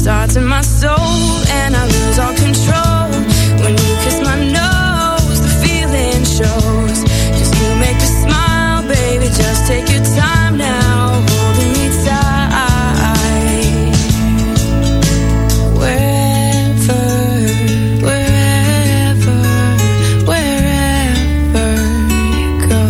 starts in my soul and I lose all control. When you kiss my nose, the feeling shows. Just you make me smile, baby, just take your time now, holding me tight. Wherever you go,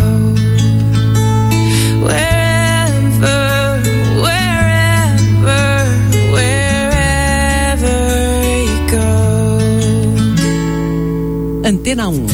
Antena 1.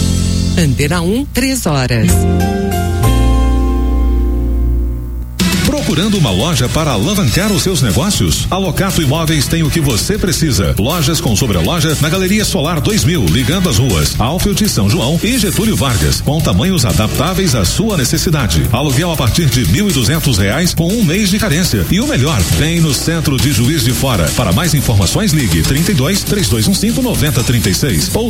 Antena 1, 3 horas. Procurando uma loja para alavancar os seus negócios? A Locato Imóveis tem o que você precisa. Lojas com sobreloja na Galeria Solar 2000, ligando as ruas Alfield, São João e Getúlio Vargas, com tamanhos adaptáveis à sua necessidade. Aluguel a partir de R$1.200 com um mês de carência. E o melhor, vem no centro de Juiz de Fora. Para mais informações, ligue 32-3215-9036 ou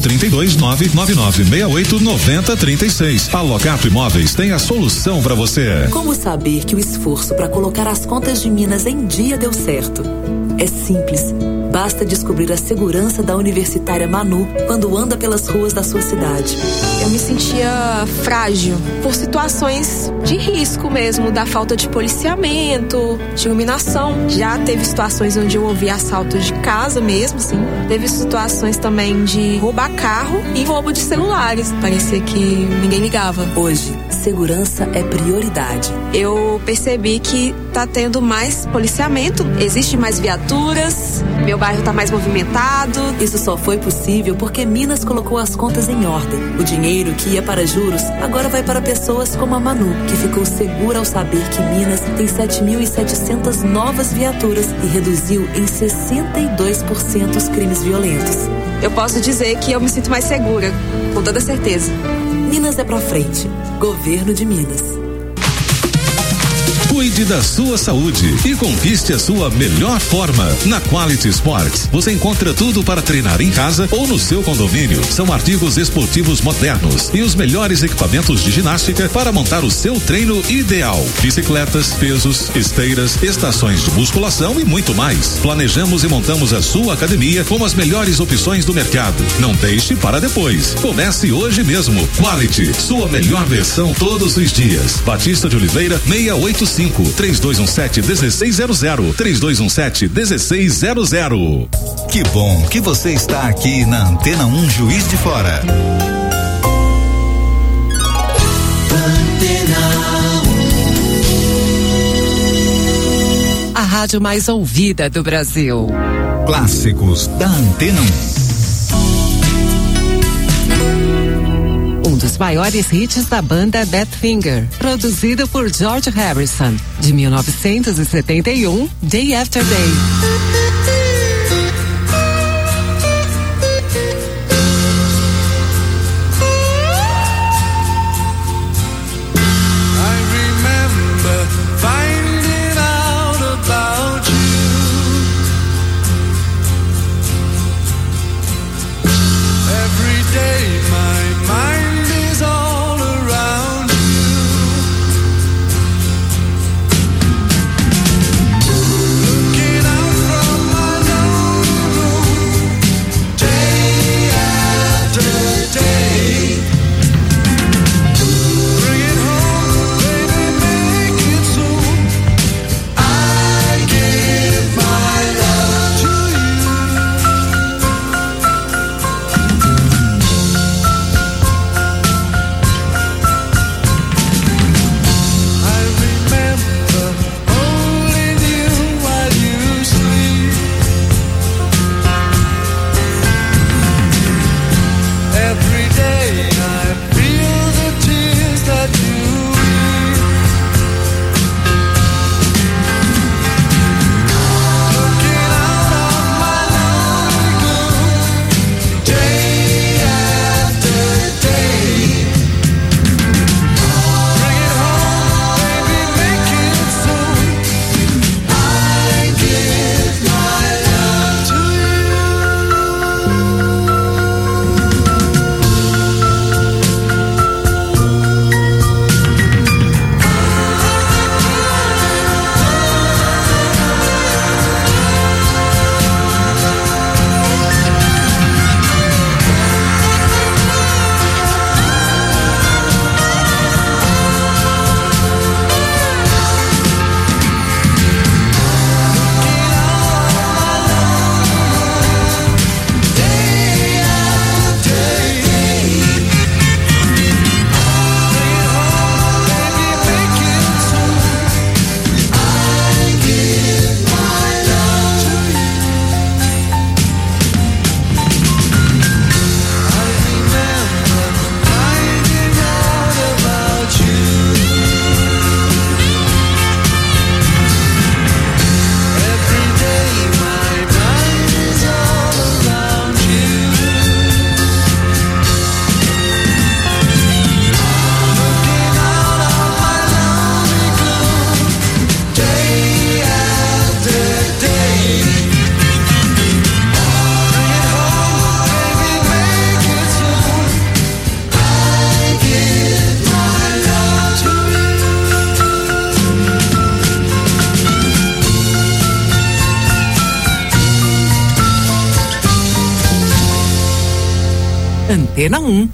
32-99968-9036. A Locato Imóveis tem a solução para você. Como saber que o esforço para colocar as contas de Minas em dia deu certo? É simples. Basta descobrir a segurança da Universitária Manu quando anda pelas ruas da sua cidade. Eu me sentia frágil por situações de risco mesmo, da falta de policiamento, de iluminação. Já teve situações onde eu ouvi assaltos de casa mesmo, sim. Teve situações também de roubar carro e roubo de celulares. Parecia que ninguém ligava. Hoje, segurança é prioridade. Eu percebi que tá tendo mais policiamento, existe mais viaturas, meu bairro tá mais movimentado. Isso só foi possível porque Minas colocou as contas em ordem. O dinheiro que ia para juros agora vai para pessoas como a Manu, que ficou segura ao saber que Minas tem 7.700 novas viaturas e reduziu em 62% os crimes violentos. Eu posso dizer que eu me sinto mais segura, com toda certeza. Minas é pra frente. Governo de Minas. Cuide da sua saúde e conquiste a sua melhor forma. Na Quality Sports, você encontra tudo para treinar em casa ou no seu condomínio. São artigos esportivos modernos e os melhores equipamentos de ginástica para montar o seu treino ideal. Bicicletas, pesos, esteiras, estações de musculação e muito mais. Planejamos e montamos a sua academia com as melhores opções do mercado. Não deixe para depois. Comece hoje mesmo. Quality, sua melhor versão todos os dias. Batista de Oliveira, 685. 3217-1600. 3217-1600. Que bom que você está aqui na Antena 1 Juiz de Fora. A rádio mais ouvida do Brasil. Clássicos da Antena 1. Um dos maiores hits da banda Badfinger, produzido por George Harrison, de 1971, Day After Day. Antena 1.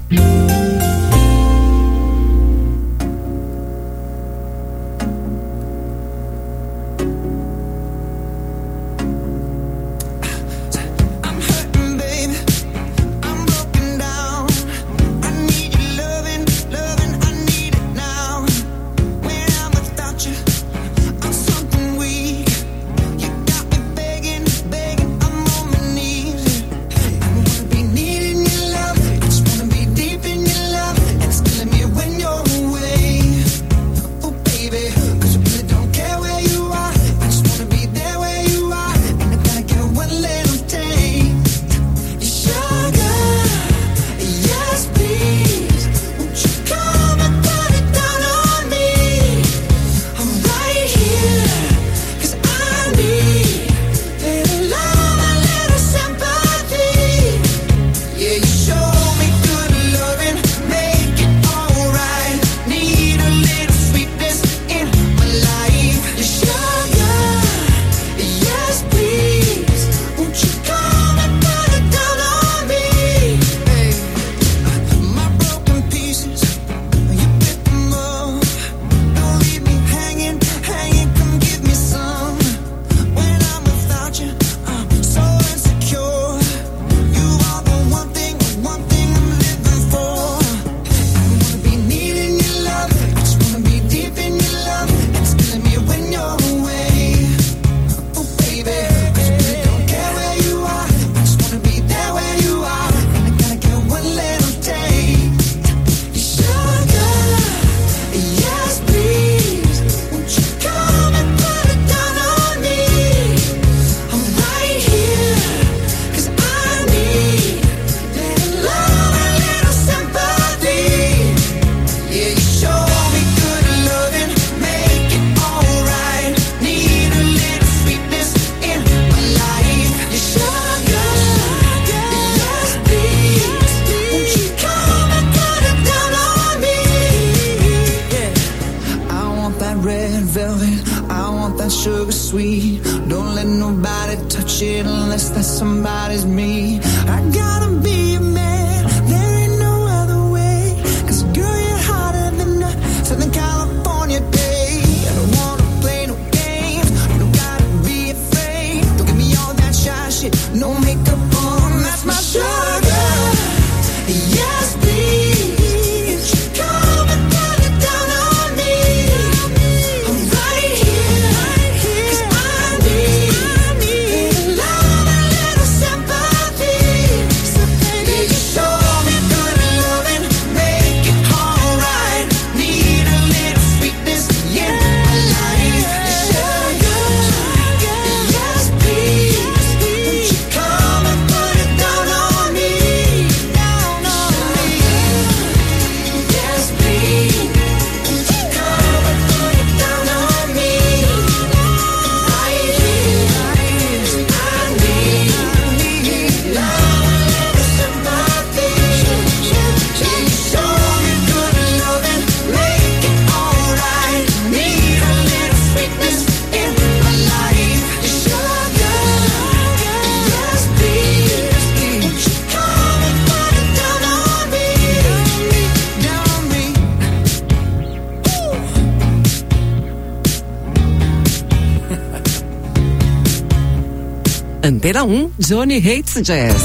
Antena 1, Johnny Hates Jazz.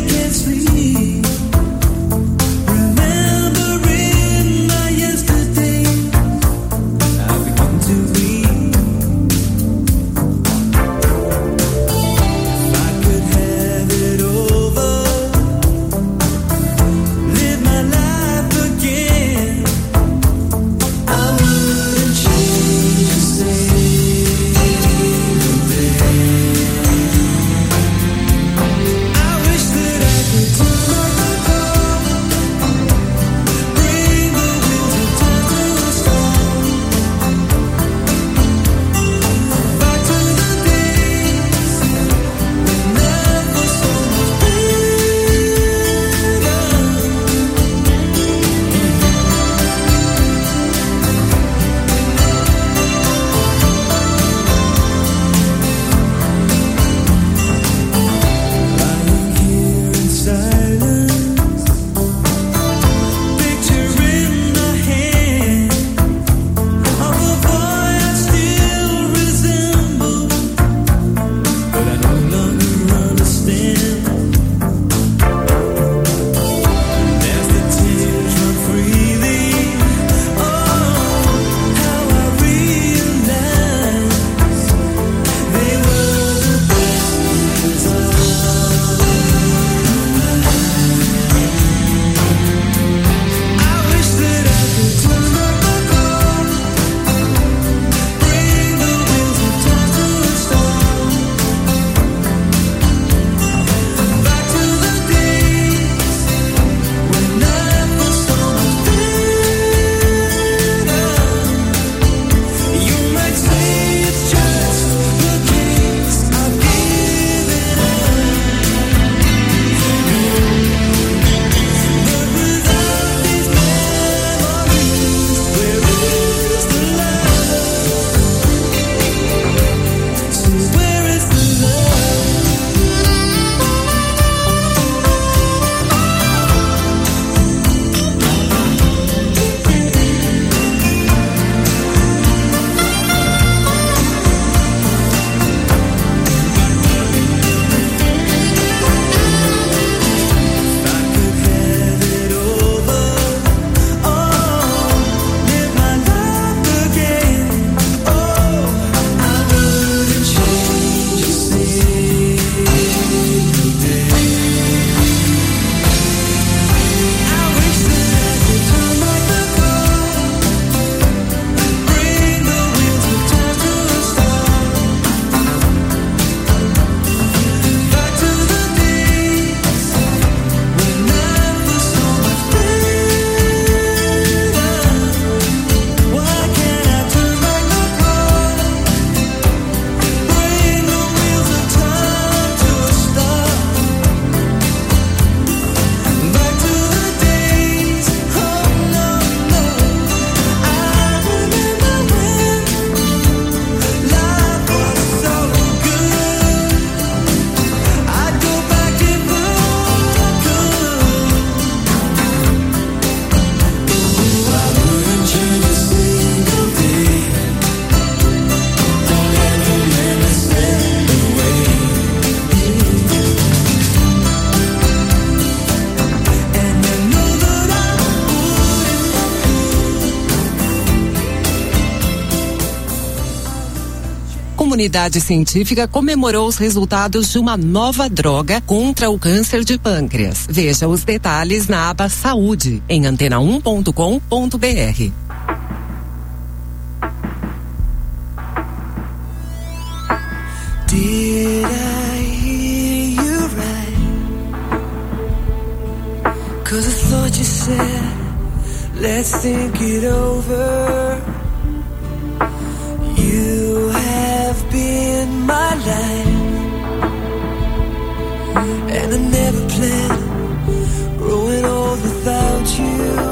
Remembering my yesterday. Comunidade científica comemorou os resultados de uma nova droga contra o câncer de pâncreas. Veja os detalhes na aba Saúde, em antena1.com.br. Did I hear you right? 'Cause I thought you said, let's think it over. You have been my life, and I never planned growing old without you.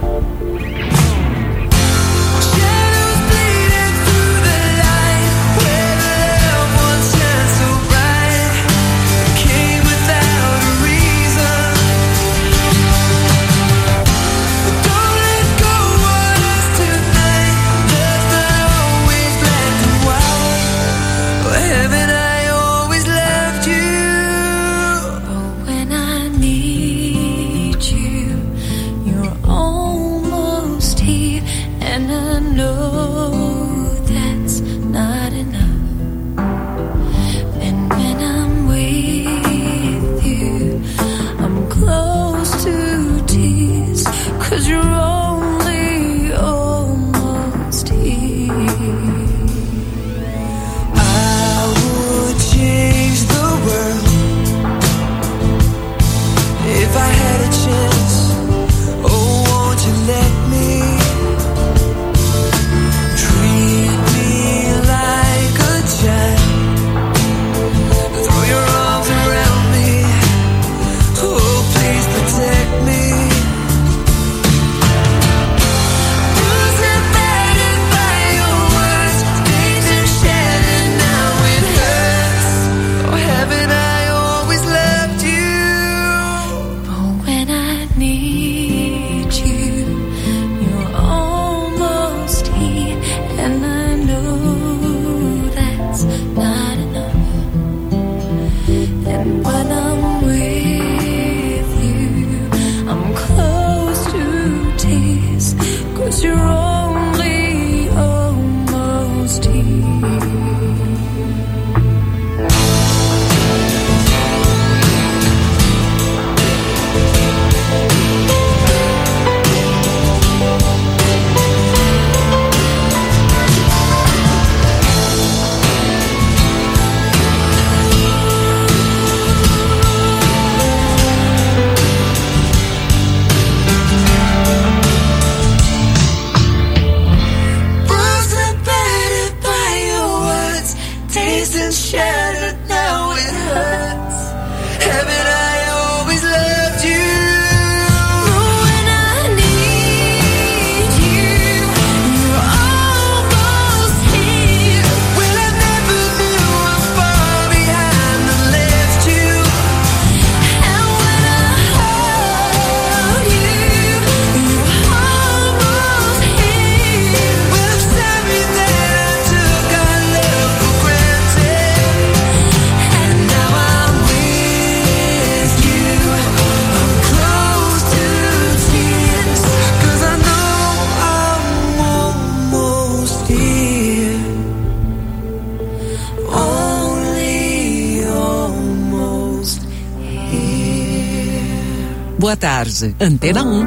Boa tarde, Antena 1.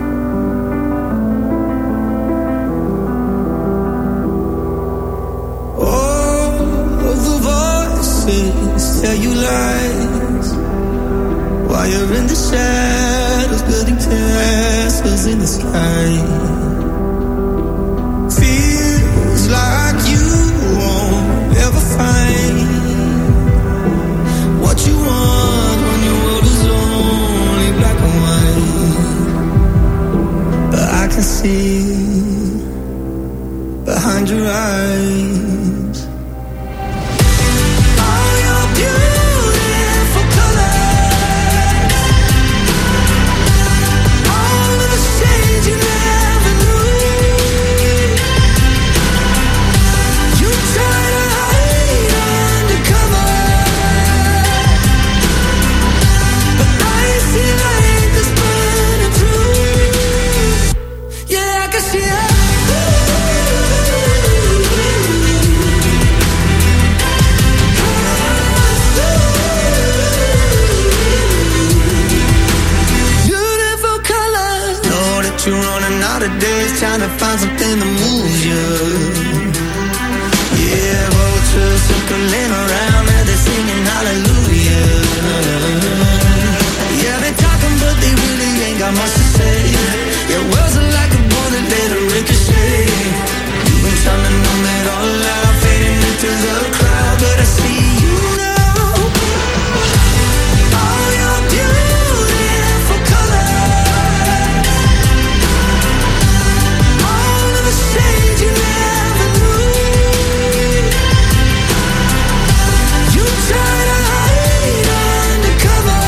Tell you lies while you're in the shadows, building castles in the sky. Feels like you won't ever find what you want when your world is only black and white. But I can see behind your eyes. You never knew. to find something that moves you. Yeah, vultures circling around and they're singing hallelujah. Yeah, they're talking but they really ain't got much to say. Yeah, words are like a bullet, let it ricochet. You've been trying to numb it all out, fading into the crowd, but I see you now. All your beautiful colors, all of the shades you never knew. You try to hide undercover,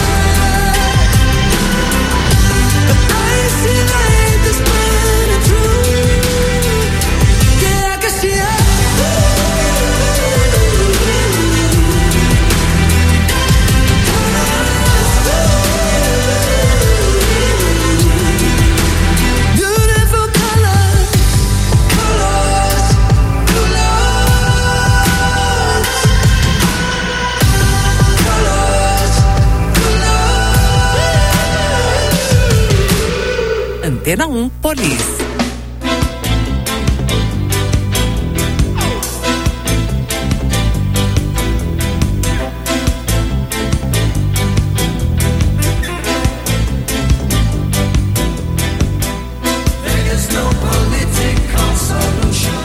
but I see light that's burning through. Yeah, I can see it. Beautiful colors, colors, colors, colors. Antena 1 Police. There is no political solution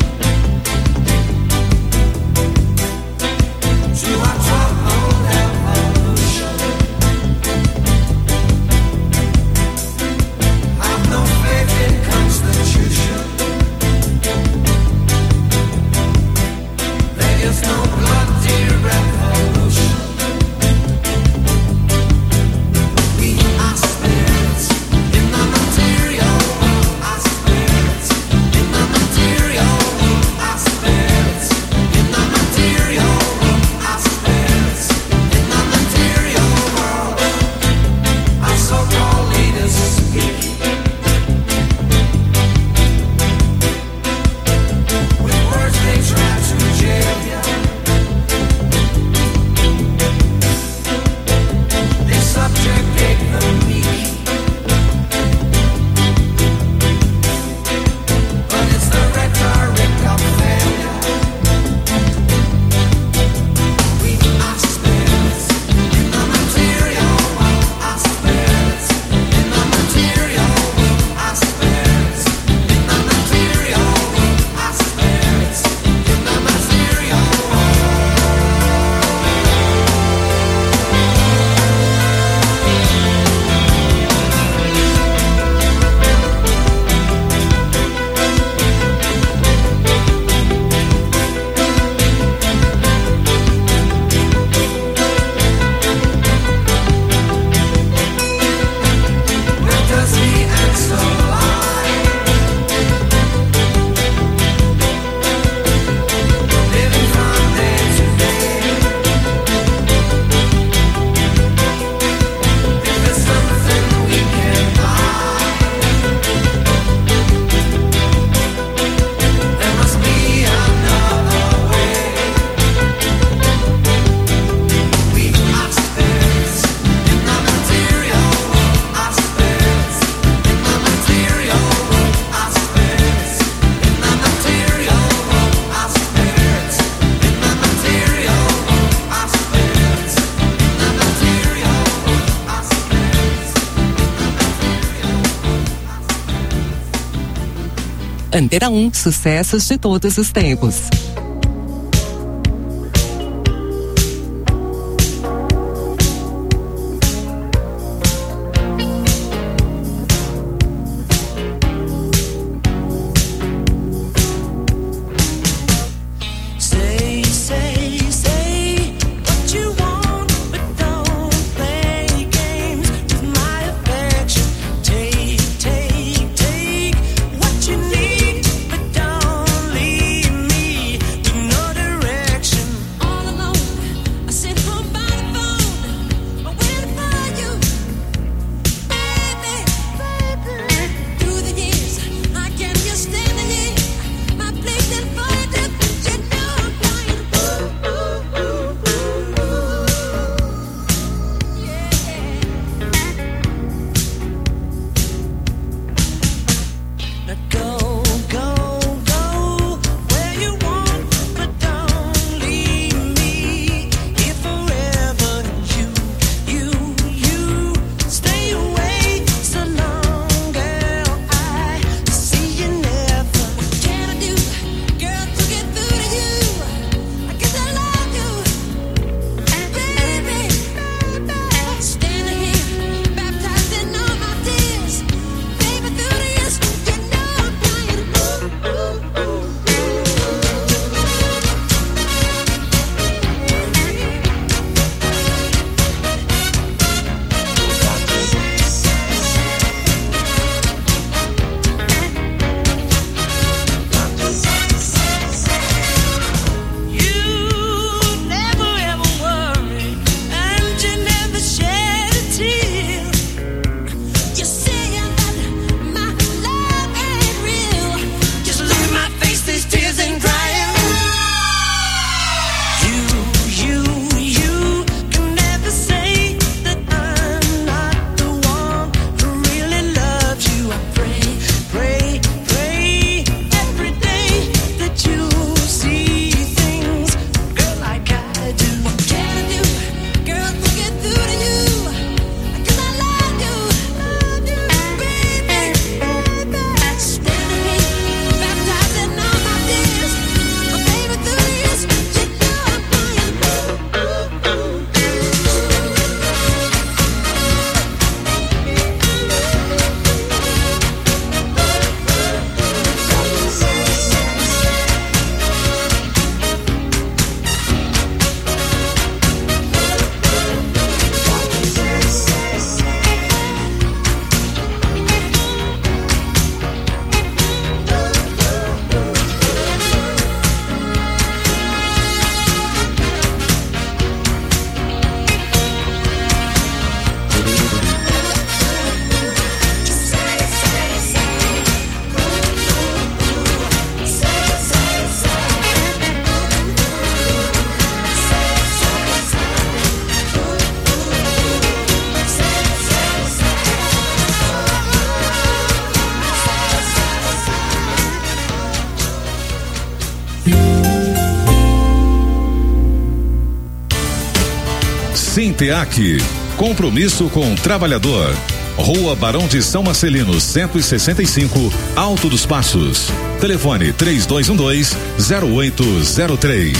to our troubled evolution. I've no faith in constitution. There is no bloody revolution. We are spirits in the material world. Our spirits in the material world. Our spirits in the material world. Our spirits in the material world. Our so-called leaders speak with words they try to jail you. They subjugate the meek, but it's the rhetoric of failure. We are spirits in the material world. Our spirits in the material world. Our spirits in the material world. Our spirits in the material world. Where does the answer lie? Living from day to day. If there's something we can buy, there must be another way. We are spirits in the material world. Our spirits in the material world. Our spirits in the material world. Our spirits in the material world. Our spirits in the material world. Our spirits. Antena 1, sucessos de todos os tempos. Say, say, say what you want, but don't play games with my affection. Take, take, take what you need, but don't leave me Sinteac, compromisso com o trabalhador. Rua Barão de São Marcelino, 165, Alto dos Passos. Telefone 3212-0803.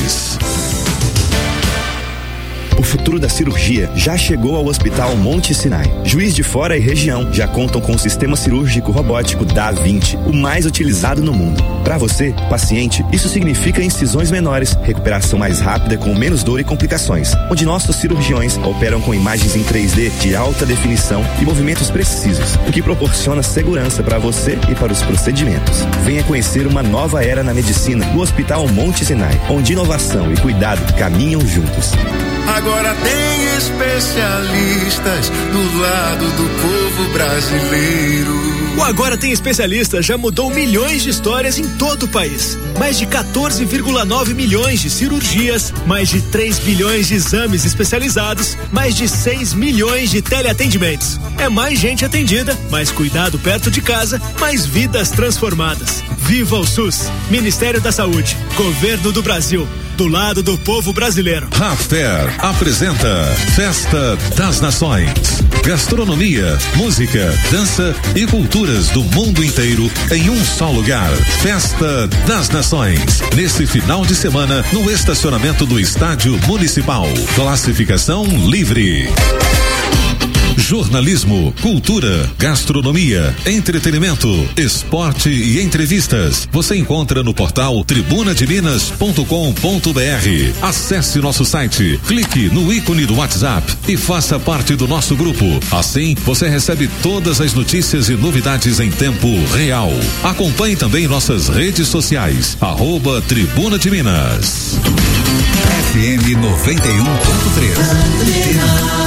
O futuro da cirurgia já chegou ao Hospital Monte Sinai. Juiz de Fora e região já contam com o sistema cirúrgico robótico Da 20, o mais utilizado no mundo. Para você, paciente, isso significa incisões menores, recuperação mais rápida com menos dor e complicações, onde nossos cirurgiões operam com imagens em 3D de alta definição e movimentos precisos, o que proporciona segurança para você e para os procedimentos. Venha conhecer uma nova era na medicina no Hospital Monte Sinai, onde inovação e cuidado caminham juntos. Agora tem especialistas do lado do povo brasileiro. O Agora Tem Especialistas já mudou milhões de histórias em todo o país. Mais de 14,9 milhões de cirurgias, mais de 3 bilhões de exames especializados, mais de 6 milhões de teleatendimentos. É mais gente atendida, mais cuidado perto de casa, mais vidas transformadas. Viva o SUS! Ministério da Saúde, Governo do Brasil. Do lado do povo brasileiro. Rafter apresenta Festa das Nações. Gastronomia, música, dança e culturas do mundo inteiro em um só lugar. Festa das Nações. Nesse final de semana, no estacionamento do Estádio Municipal. Classificação livre. Jornalismo, cultura, gastronomia, entretenimento, esporte e entrevistas. Você encontra no portal tribunademinas.com.br. Acesse nosso site, clique no ícone do WhatsApp e faça parte do nosso grupo. Assim, você recebe todas as notícias e novidades em tempo real. Acompanhe também nossas redes sociais, @Tribuna de Minas. FM 91.3.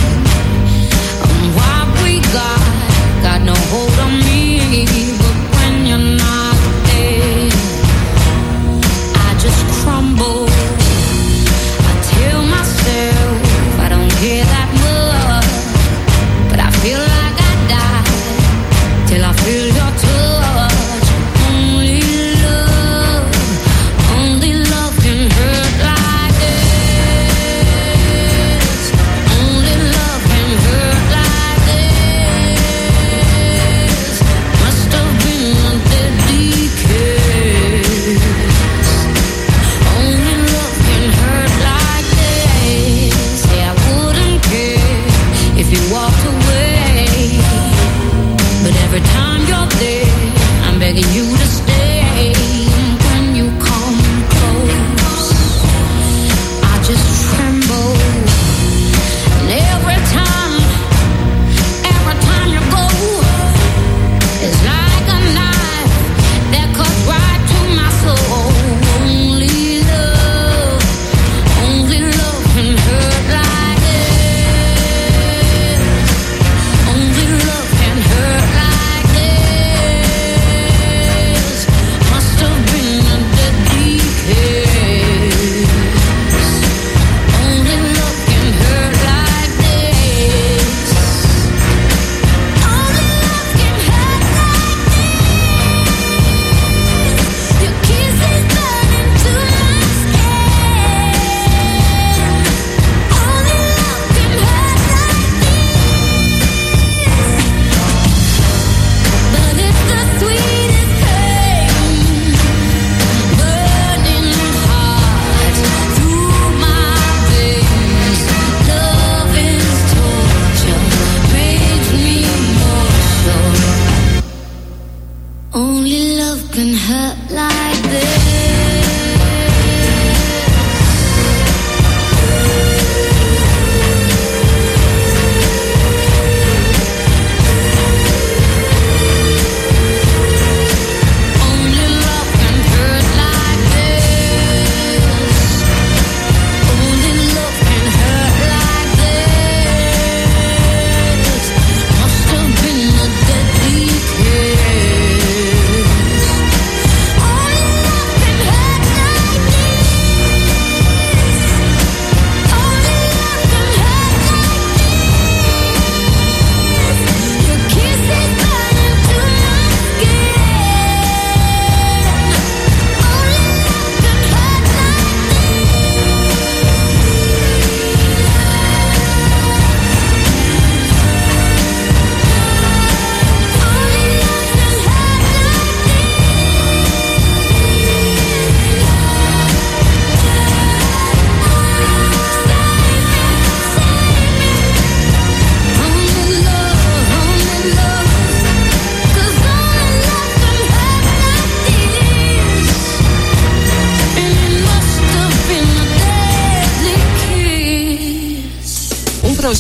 Got no hold on me, but when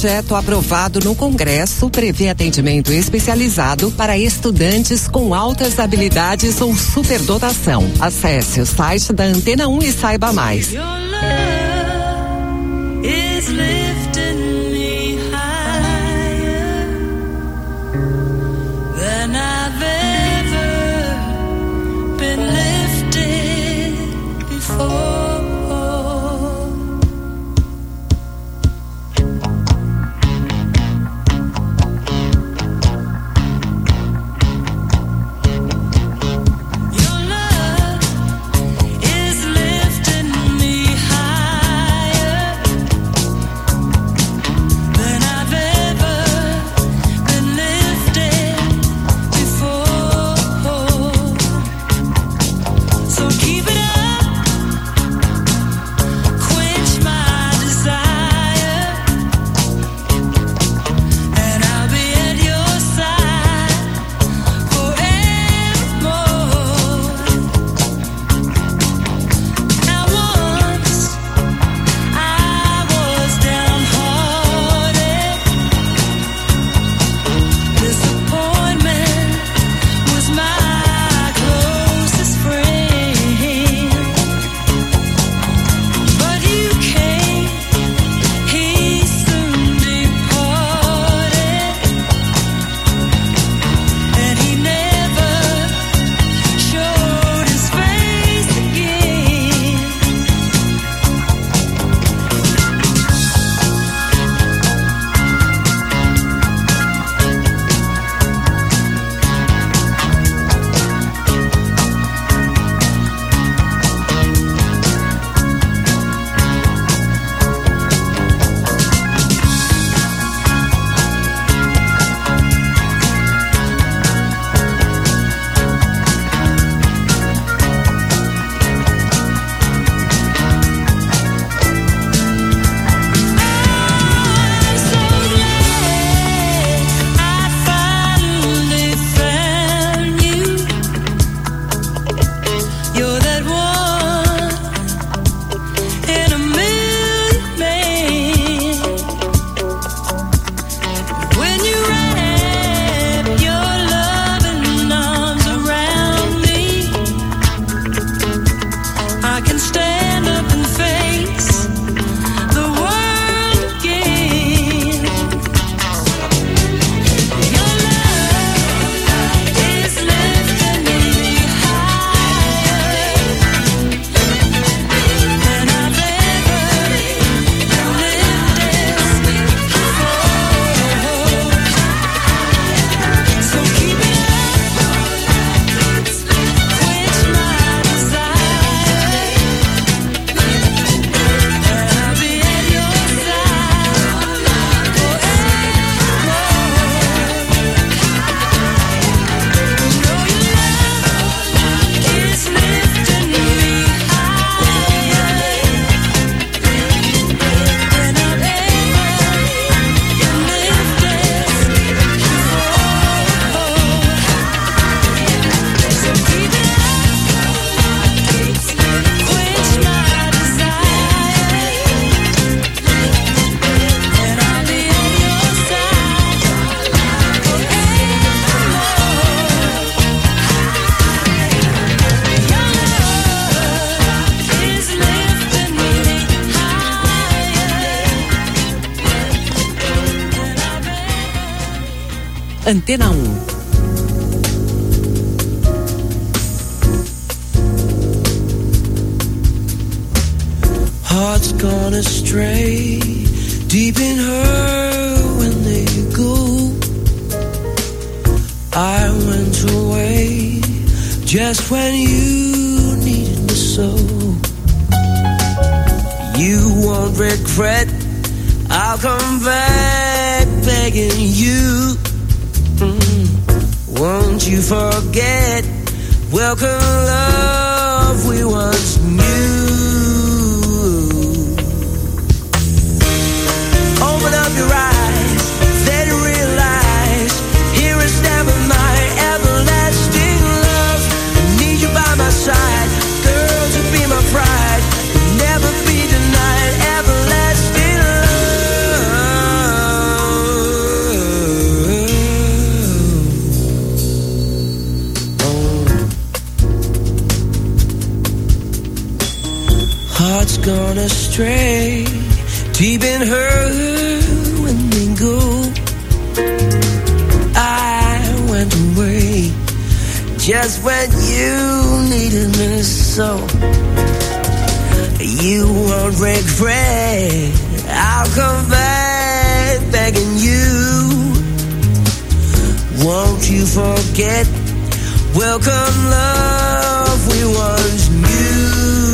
projeto aprovado no Congresso prevê atendimento especializado para estudantes com altas habilidades ou superdotação. Acesse o site da Antena 1 e saiba mais. Antena 1. Hearts gone astray, deep in her when they go. I went away just when you needed me so. You won't regret, I'll come back begging you. Won't you forget, welcome love we once knew. Open up your eyes, then realize, here is never my everlasting love. I need you by my side, girl, to be my pride, never be denied everlasting love. gone astray, deep in her when they go. I went away just when you needed me so. You won't regret, I'll come back begging you. Won't you forget, welcome love we once knew.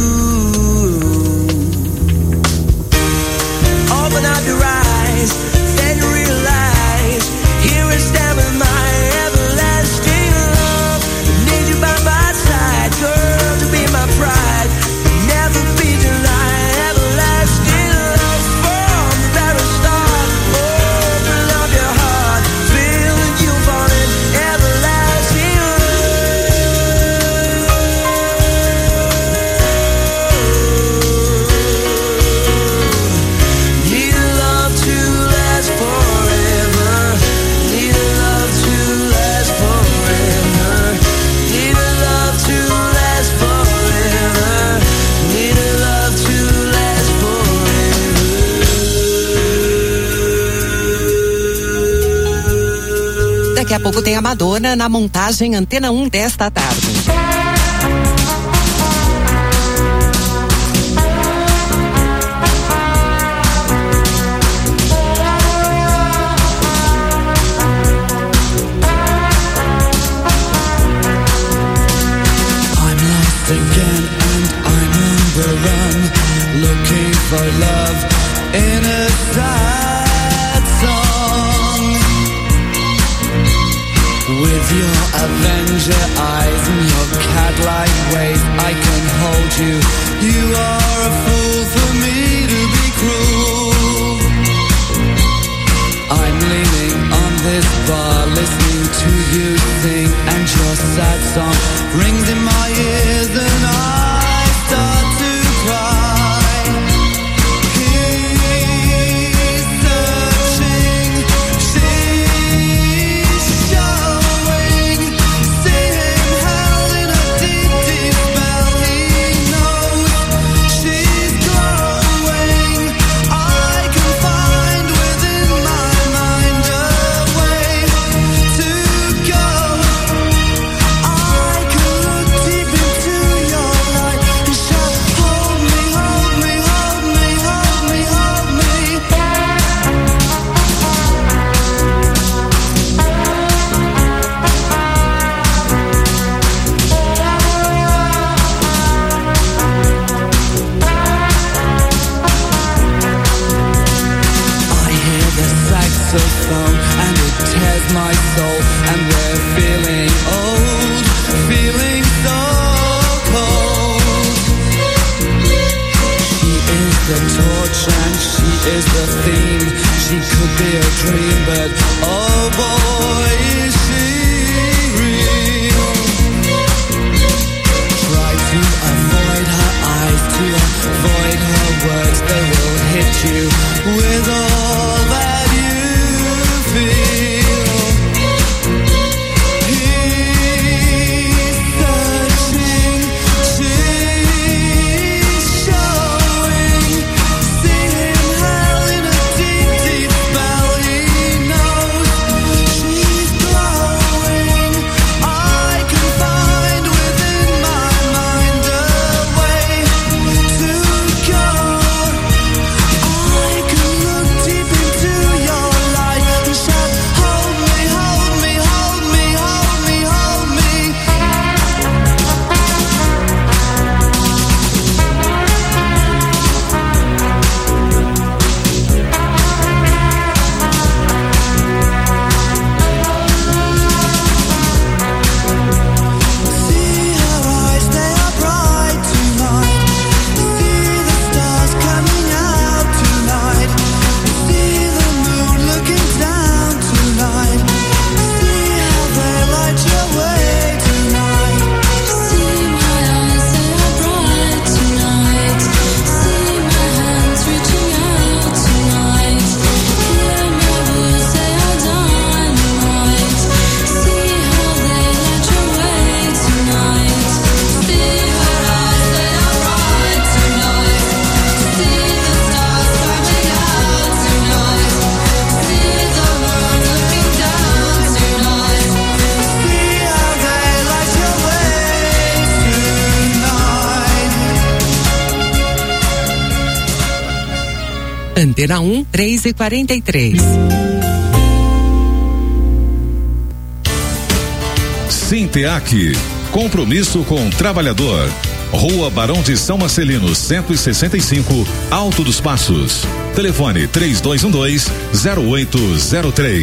Open up your eyes, then realize, here I stand with my everlasting love. Need you by my side, girl, to be my pride. Never be denied, everlasting love from the very start. Open up your heart, feeling you falling, everlasting love. Need a love to last forever. Need a love to last forever. Need a love to last forever. Need a love to last forever. Daqui a pouco tem a Madonna na montagem Antena 1 desta tarde. I'm lost again and I'm on the run, looking for love in a sad song. With your Avenger eyes and your cat-like ways, I can hold you. You are a fool for me to be cruel. I'm leaning on this bar, listening to you sing, and your sad song rings in my ears, and I start to cry. He's searching, she's showing, seeing hell in a deep, deep spell. He knows she's glowing. I can find within my mind a way to go. I can look deep into your light and shout, hold me, hold me, hold me, hold me, hold me. I hear the saxophone and it tears my soul, and we're feeling old, feeling so cold. She is the torch and she is the theme. She could be a dream, but oh boy, is she real. Try to avoid her eyes, to avoid her words. They will hit you with all that you feel. He's searching, she's showing, seeing hell in a deep, deep spell. He knows Antena 1, 3h43. Sinteac, compromisso com o trabalhador. Rua Barão de São Marcelino, 165, Alto dos Passos. Telefone 3212-0803.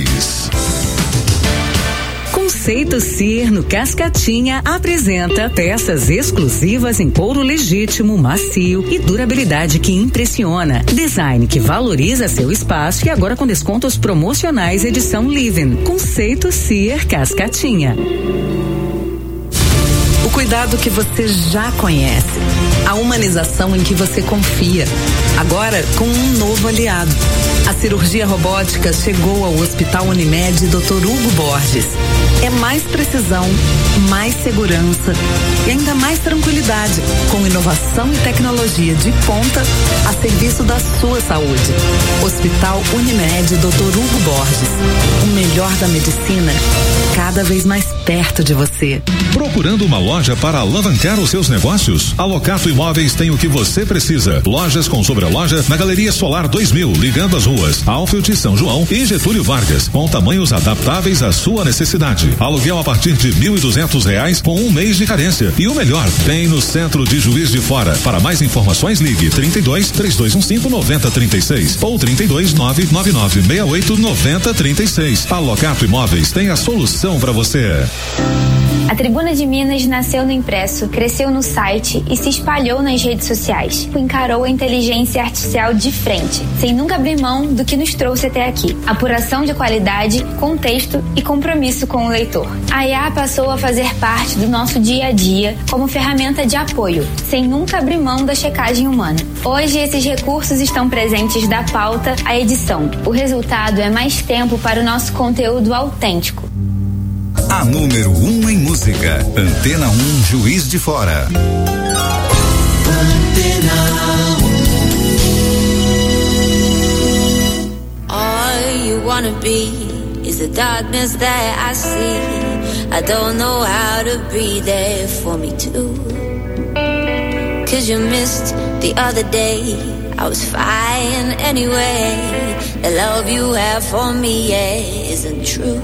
Conceito Cier no Cascatinha apresenta peças exclusivas em couro legítimo, macio e durabilidade que impressiona. Design que valoriza seu espaço e agora com descontos promocionais edição Living. Conceito Cier Cascatinha. O cuidado que você já conhece. A humanização em que você confia. Agora com um novo aliado. A cirurgia robótica chegou ao Hospital Unimed Dr. Hugo Borges. É mais precisão, mais segurança e ainda mais tranquilidade, com inovação e tecnologia de ponta a serviço da sua saúde. Hospital Unimed Dr. Hugo Borges. O melhor da medicina, cada vez mais perto de você. Procurando uma loja para alavancar os seus negócios? A Locato Imóveis tem o que você precisa. Lojas com sobreloja na Galeria Solar 2000, ligando as ruas Alfield, São João e Getúlio Vargas, com tamanhos adaptáveis à sua necessidade. Aluguel a partir de R$1.200 com um mês de carência. E o melhor, tem no centro de Juiz de Fora. Para mais informações, ligue 32-3215-9036 ou 32-99968-9036. A Locato Imóveis tem a solução para você. A Tribuna de Minas nasceu no impresso, cresceu no site e se espalhou nas redes sociais. Encarou a inteligência artificial de frente, sem nunca abrir mão do que nos trouxe até aqui. Apuração de qualidade, contexto e compromisso com o leitor. A IA passou a fazer parte do nosso dia a dia como ferramenta de apoio, sem nunca abrir mão da checagem humana. Hoje, esses recursos estão presentes da pauta à edição. O resultado é mais tempo para o nosso conteúdo autêntico. A número 1 em música. Antena 1 Juiz de Fora. All you wanna be is the darkness that I see. I don't know how to be there for me too. 'Cause you missed the other day. I was fine anyway. The love you have for me, yeah, isn't true.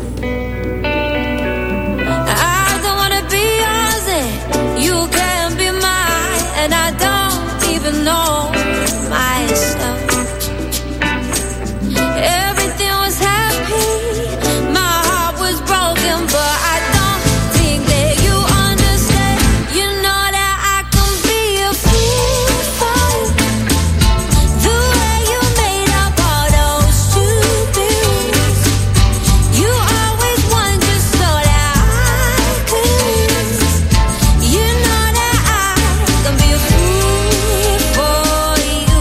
You can be mine, and I don't even know myself. Everything was happy, my heart was broken, but I don't think that you understand. You know that I can be a fool for you. The way you made up all those stupid rules. You always won just so that I could. You know that I can be a fool for you.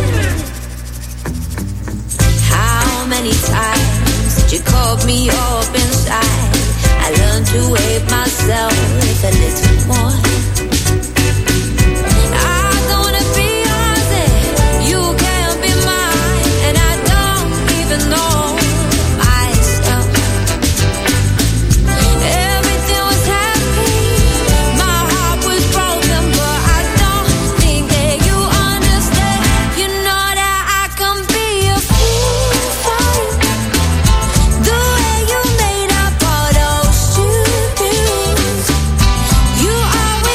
How many times did you call me up inside? I learned to hate myself a little more. I don't wanna be yours, you can't be mine, and I don't even know myself. Everything was happy, my heart was broken, but I don't think that you understand. You know that I can be a fool for you. The way you made up all those stupid rules. You always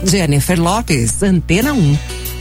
Jennifer Lopes, Antena 1.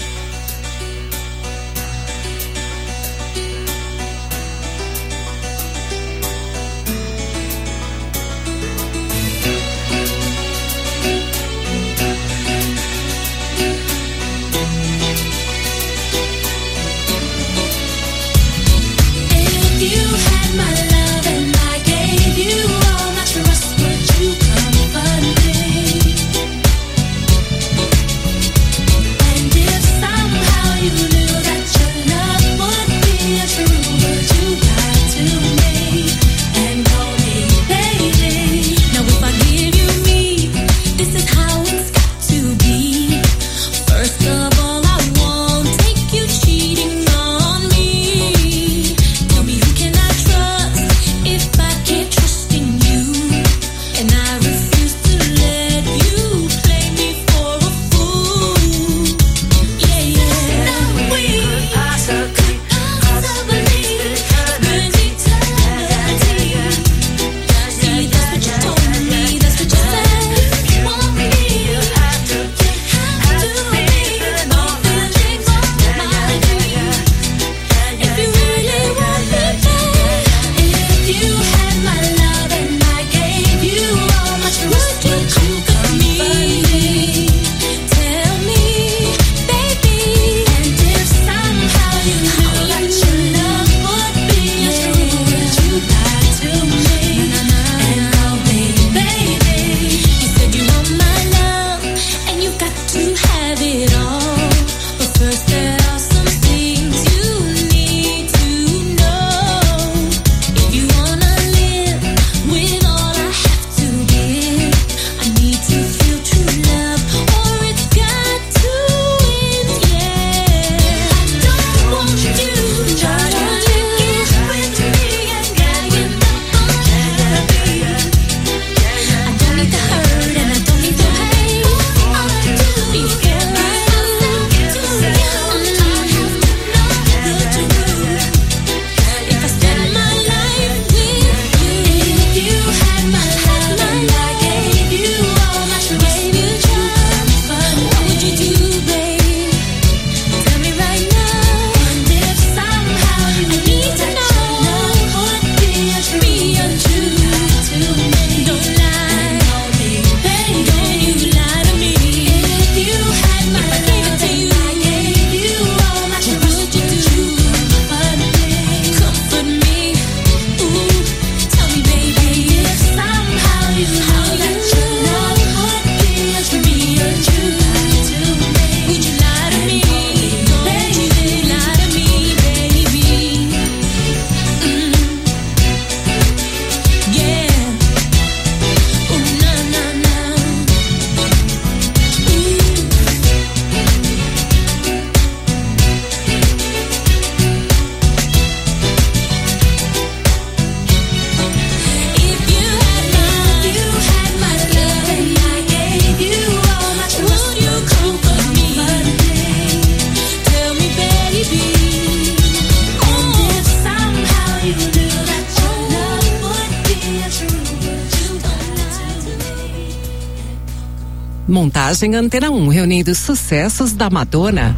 Montagem Antena 1, reunindo sucessos da Madonna.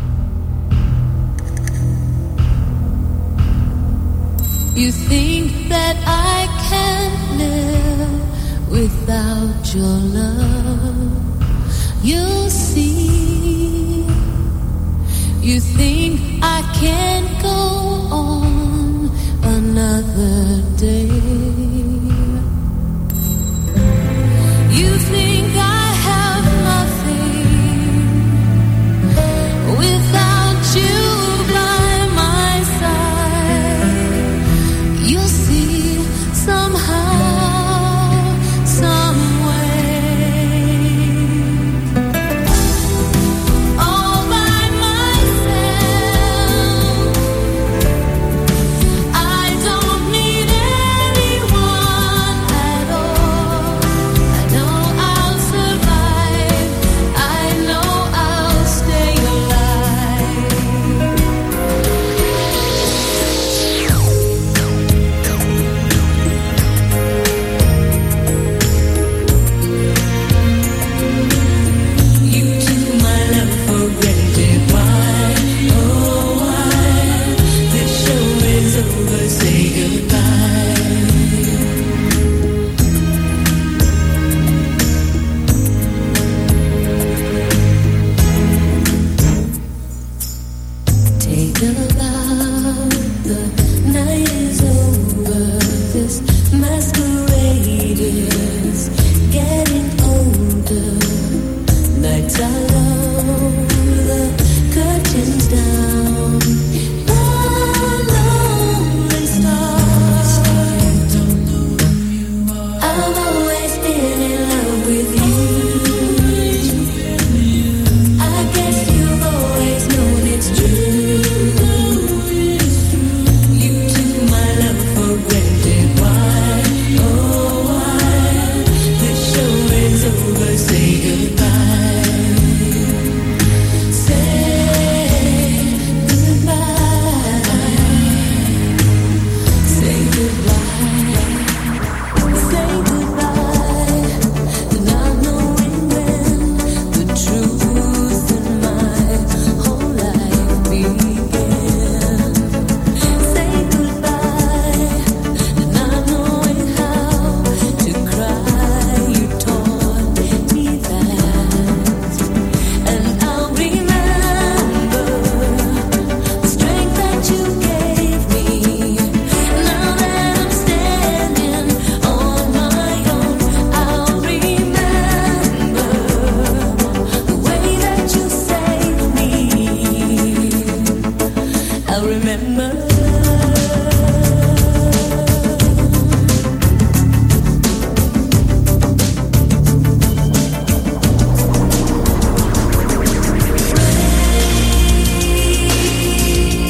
You think that I can't live without your love. You see, you think I can't go on another day. You think I have nothing without you by my side. You'll see somehow, some way. All by myself, I don't need till about the night is over. This masquerade is getting older. Nights are long, the curtains down. Lonely stars. I've always been in love with you. I guess you've always known it's true. You took my love for granted. Why, oh why? The show is over. Say goodbye. Say goodbye. Say goodbye. Say goodbye. Not knowing when the truth in my whole life began. Say goodbye. Not knowing how to cry. You taught me that, and I'll remember the strength that you gave me. Now that I'm standing on my own, I'll remember the way that you saved me. I'll remember